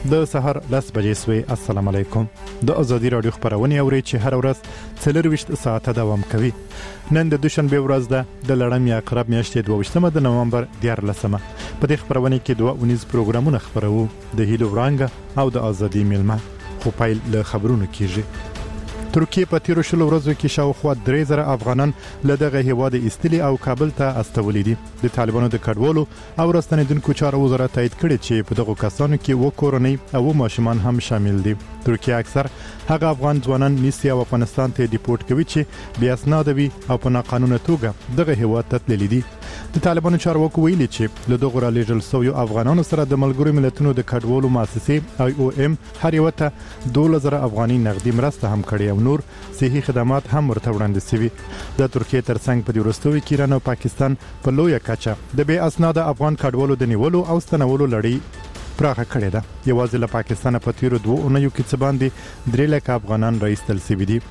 د سحر 10 بجې سوی. السلام علیکم. د ازادي رادیو خبرونه اوري چې هر ورځ 24 ساعته دوام کوي. نن د دوشنبه ورځ ده د لړم یا عقرب میاشتې 22 د نومبر 14. په دې خبرونه کې 2 پروګرامونه خبرو د هیلو ورانګه او د ازادي میلمه. خو پایل له خبرونو کېږي. ترکیه په تیرو شلو ورځو کې شاوخوا 3000 افغانان له دغه هیواد ایستلي او کابل ته استولي دي. د طالبانو د کډوالو او راستنیدونکو چارو وزارت تایید کړی چې په دغه کسانو کې و کورنۍ او ماشومان هم شامل دي. ترکیه اکثر هغه افغان ځوانان نیسي او افغانستان ته ډیپورت کوي چې بیا اسناد وي او په ناقانونه توګه دغه هیواد ته تللي دي. د طالبانو چارواکو ویلي چې له دغه رالیږل شویو افغانانو سره د ملګرو ملتونو د کډوالو مؤسسې IOM هر یو ته 2000 افغاني نقدي مرسته هم کړې او نور صحي خدمات هم ورته وړاندې شوي. د ترکیه ترڅنګ په دې وروستیو کې ایران او پاکستان په لویه کچه د بې اسناده افغان کډوالو د نیولو او ستنولو لړۍ پراخه کړې ده. یوازې له پاکستان په تیرو 2 اونیو کې څه باندې 3 لک افغانان راایستل شوي دي.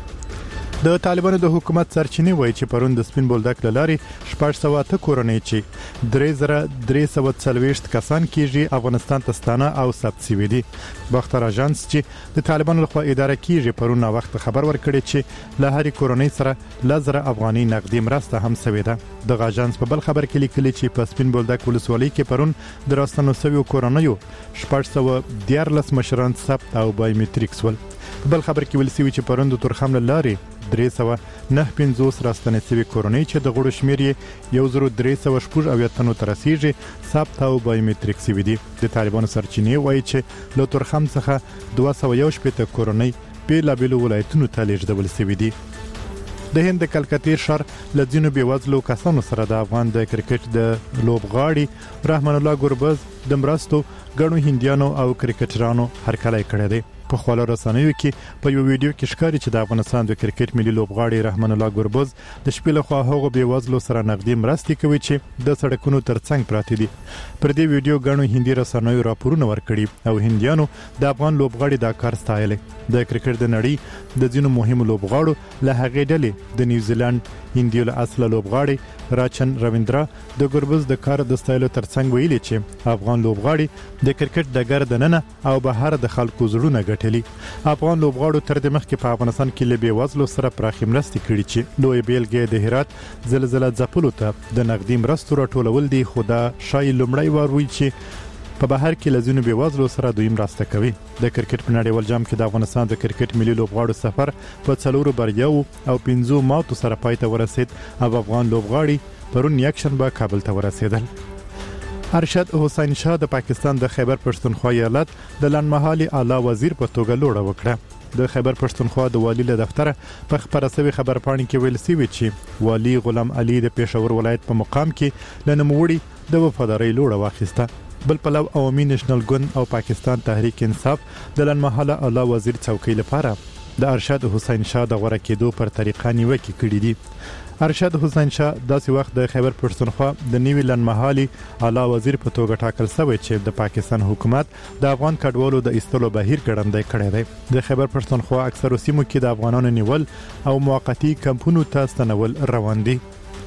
د طالبانو د حکومت سرچینې وایي چې پرون د سپین بولدک لارې 608 کورنۍ چې 3340 کسان کېږي افغانستان ته ستانه او ثبت شوي دي. باختر اژانس چې د طالبانو لخوا اداره کیږي پرون وخت خبر ورکړي چې له هرې کورنۍ سره 1000 افغاني نقدي مرسته هم شوې ده. د اژانس په بل خبر کې لیکلي چې په سپین بولدک ولسوالۍ کې پرون د راستنو شویو کورنیو 614 مشران ثبت او بایومټریک ول. په بل خبر کې ویل شوی چې پرون د تورخم لارې 309 راستنې شوي کورنۍ چې د غړو شمیر یې 1316 تنو ته رسیږي ثبت او بایومټریک شوي دي. د طالبانو سرچینې وایي چې له تورخم څخه 211 کورنۍ بیلابیلو ولایتونو ته لیږدول شوي دي. د هند د کلکتې ښار له ځینو بېوزلو کسانو سره د افغان د کرکټ د لوبغاړي رحمان الله ګربز د مرستو ګڼو هندیانو او کرکټرانو هرکلی کړی دی. په خواله رسنیو کې په یو ویډیو کې ښکاري چې د افغانستان د کرکټ ملي لوبغاړي رحمان الله ګربز د شپې لخوا هغو بېوزلو سره نقدي مرستې کوي چې د سړکونو ترڅنګ پراته دي. پر دې ویډیو ګڼو هندي رسنیو راپورونه ورکړي او هندیانو د افغان لوبغاړي دا کار ستایلی. د کرکټ د نړۍ د ځینو مهمو لوبغاړو له هغې ډلې د نیوزیلند هندي له اصله لوبغاړي راچن رویندرا د ګربز د کار د ستایلو ترڅنګ ویلي چې افغان لوبغاړي د کرکټ ډګر دننه او بهر د خلکو زړونه ګټلي. افغان لوبغاړو تر دې مخکې په افغانستان کې له بېوزلو سره پراخې مرستې کړي چې لوی بیلګې د هرات زلزله ځپلو ته د نقدي مرستو راټولول دي. خو دا شای لومړی وار وي چې په بهر کې لزینو بېوزلو سره دوی مرسته کوي. د کرکټ په نړیوال جام کې د افغانستان د کرکټ ملي لوبغاړو سفر په 4 بریاو او 5 ماتو سره پای ته ورسید او افغان لوبغاړي پرون یکشنبه کابل ته ورسېدل. ارشد حسین شاه د پاکستان د خیبر پښتونخوا ایالت د لنډمهالي اعلی وزیر په توګه لوړه وکړه. د خیبر پښتونخوا د والی له دفتر په خبره شوی خبرپاڼې کې ویل شوی چې والی غلام علي د پېښور ولایت په مقام کې لنموړي د وفادارۍ لوړه واخیسته. بل پلو عوامي نېشنل ګوند او پاکستان تحریک انصاف د لنډمهاله اعلی وزیر څوکۍ لپاره د ارشد حسین شاه د غوړه کېدو پر طریقه نیوکې کړې دي. ارشد حسین شاه داسې وخت د خیبر پښتونخوا د نوي لنډمهالي اعلی وزیر په توګه ټاکل شوی چې د پاکستان حکومت د افغان کډوالو د ایستلو بهیر ګړندی کړی دی. د خیبر پښتونخوا اکثرو سیمو کې د افغانانو نیول او موقتی کمپونو ته ستنول روان دي.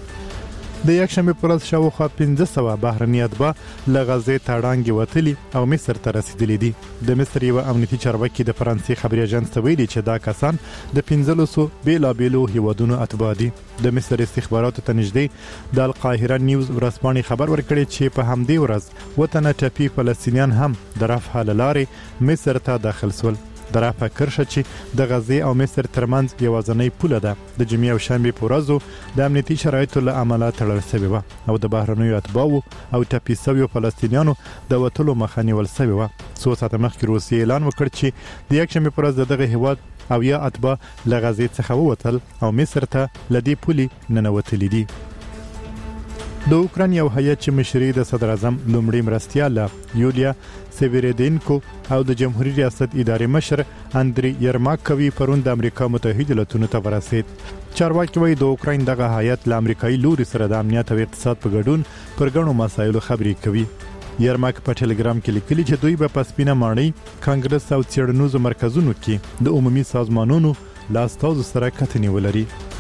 د یکشنبه پر ورځ شاوخوا 1500 بهرني اتباع له غزې تاړانګې وتلي او مصر ته رسیدلي دي. د مصر یو امنیتي چارواکي د فرانسې خبري اژانس ته ویلي چې دا کسان د 1500 بیلابیلو هیوادونو اتباع دي. د مصر استخباراتو ته نږدې د القاهره نیوز ورځپاڼې خبر ورکړي چې په همدې ورځ وطن ټپي فلسطینیان هم د رفح له لارې مصر ته داخل شول. د رفح کرښه چې د غزې او مصر ترمنځ یوازینۍ پوله ده د جمعې او شنبې په ورځو د امنیتي شرایطو له امله تړل شوې وه او د بهرنیو اتباعو او ټپي شویو فلسطینیانو د وتلو مخه نیول شوې وه. څو ساعته مخکې روسیې اعلان وکړ چې د یکشنبې په ورځ د دغه هیواد او یا اتباع له غزې څخه ووتل او مصر ته له دې پولې ننوتلي دي. د اوکراین یو هیات چې مشري د صدر اعظم لومړي مرستیال یولیا سیویریدینکو او د جمهوریت ریاست ادارې مشر اندری یرماک کوي پرون د امریکا متحده ایالاتونو ته ورسید. چارواکي وایي د اوکراین دغه هیات له امریکایي لوري سره د امنیت او اقتصاد په ګډون پر ګڼو مسایلو خبرې کوي. یرماک په ټلګرام کې لیکلي چې دوی به په سپینه ماڼۍ کانګرس او څېړنیزو مرکزونو کې د عمومي سازمانونو لاستازو سره کتنې ولري.